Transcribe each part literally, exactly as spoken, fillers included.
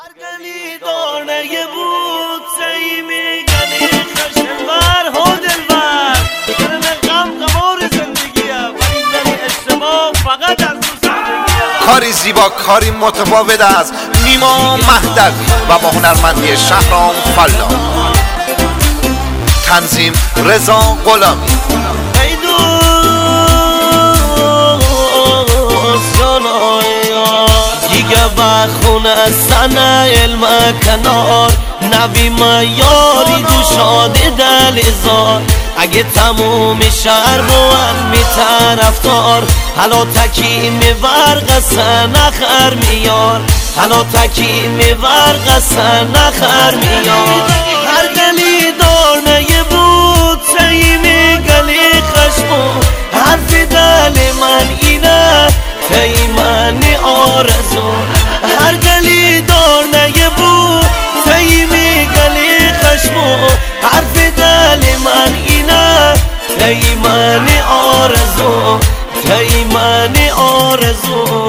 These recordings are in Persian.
هر گلی دانه بود سی میگنی خشنور ها دلبر گرم غم غمار زندگیه ولی زنی اجتماع فقط از تو زندگیه. کاری زیبا، کاری متفاوت از نیما مهدوی و با هنرمندی شهرام فلاح. تنظیم رضا غلامی. ای دوست جانایا دیگه بخونه سنه علم کنار نوی ما یاری دوشاده دلزار اگه تموم شهر بوان می طرفدار حالا تکی می ورقصه نخر میار حالا تکی می ورقصه نخر میار. هر گلی دانه بود سی می گلی خشمو حرف دل من اینه پیمانی آرزو. هر گلی دانه بود سی می گلی خشمو حرف دل من اینه پیمانی آرزو پیمانی آرزو.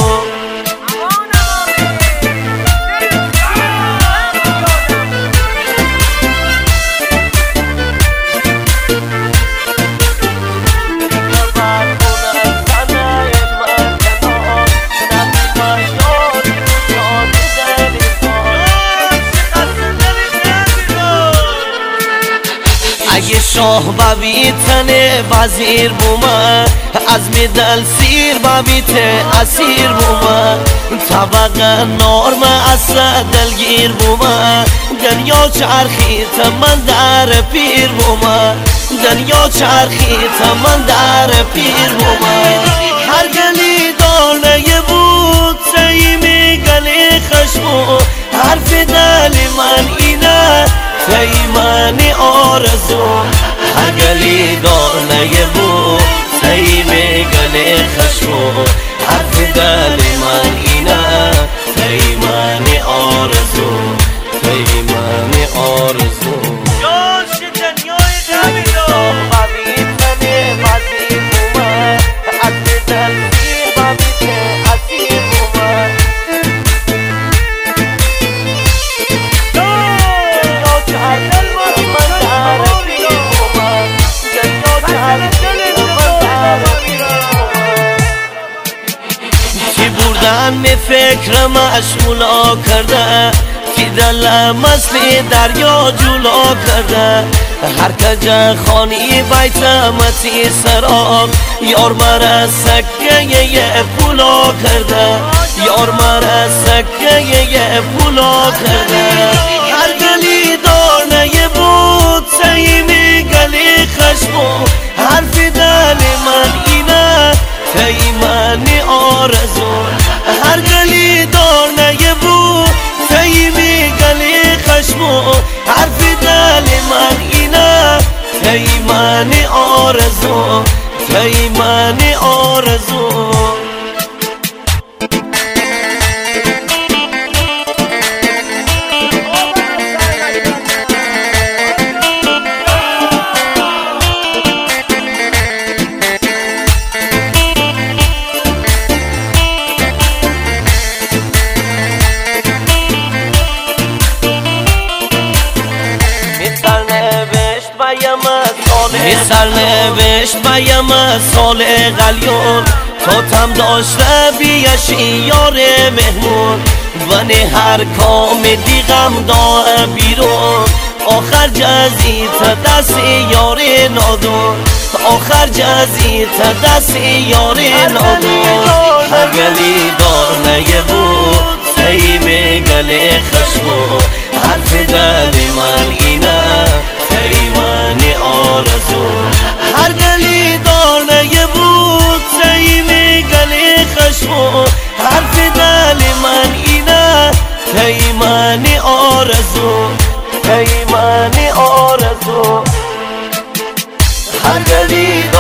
اگه شاه ببیتنه وزیر بومه از میدل سیر ببیته اسیر بومه طبقه نرم اصلا دلگیر بومه دنیا چرخیت من در پیر بومه دنیا چرخیت من در پیر بومه. هر گلی دانه بود سی می گلی خشمو حرف دل من اینه پیمانی آرزو. هر گلی دانه بود سی می گلی خشمو حرف دل من اینه پیمانی آرزو پیمانی آرزو. جاش دنیای جمیلا ببیتنه وزیر بومه از دل سیر ببیته اسیر بومه کی بردن می فکر مشمولا کرده کی دل مسلی دریا جولا کرده هر کجا خانی بیت متی سراب یار مرا سکه یه پولا کرده یار مرا سکه یه پولا کرده. هر گلی دانه بود سی می گلی خشمو حرف دل من اینه پیمانی آرزو. هر گلی دانه بود سی می گلی خشمو حرف دل من اینه پیمانی آرزو پیمانی آرزو. مثل نوشت و یه مسال غلیون تو تم داشته بیشی یار مهمون و نه هر کام دیغم داره بیرون آخر جزی تا دست یار نادون آخر جزی تا دست یار نادون. هر گلی دانه بود سی می گلی خشمو حرف دل من اینه پیمانی آرزو. هر گلی دانه بود سی می گلی خشمو حرف دل من اینه پیمانی آرزو پیمانی آرزو. هر گلی